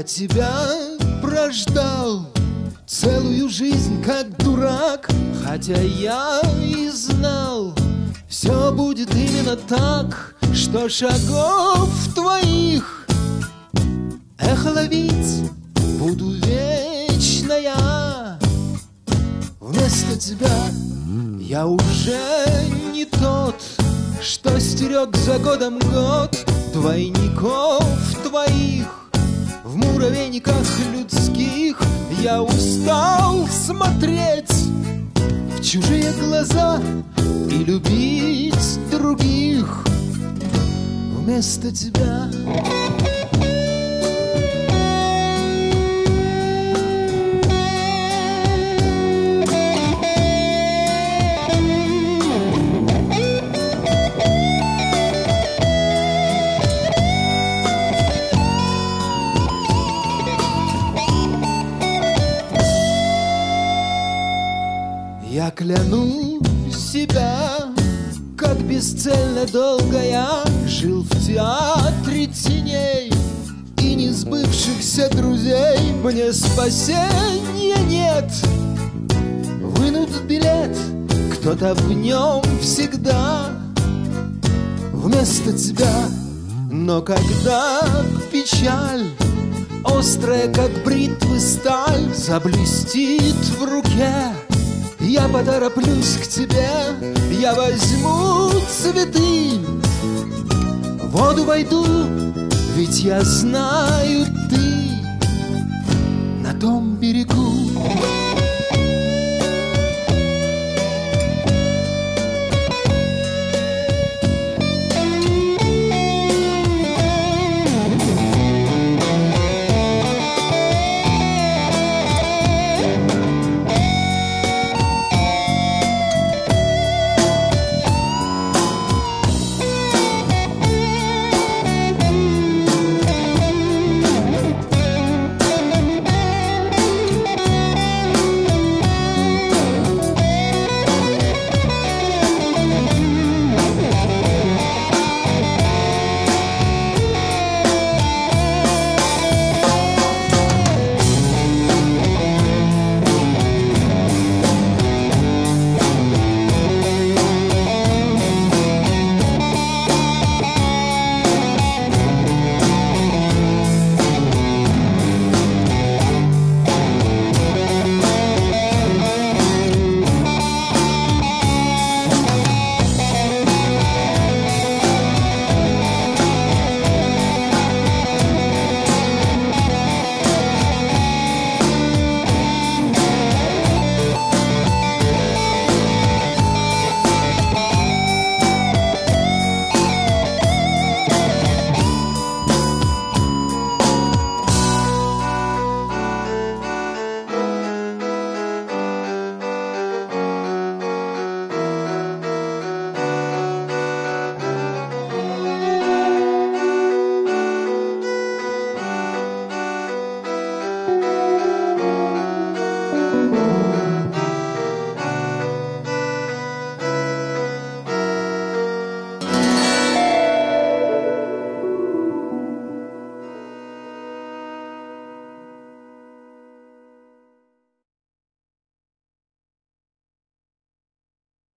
тебя прождал целую жизнь, как дурак, хотя я и знал, все будет именно так, что шагов твоих эхо ловить буду вечно я. Вместо тебя я уже не тот, что стерег за годом год двойников твоих. В муравейниках людских я устал смотреть в чужие глаза и любить других вместо тебя. Я кляну себя, как бесцельно долго я жил в театре теней и несбывшихся друзей. Мне спасения нет, вынут билет, кто-то в нем всегда вместо тебя. Но когда печаль, острая как бритвы сталь, заблестит в руке, я потороплюсь к тебе, я возьму цветы, в воду войду, ведь я знаю, ты на том берегу.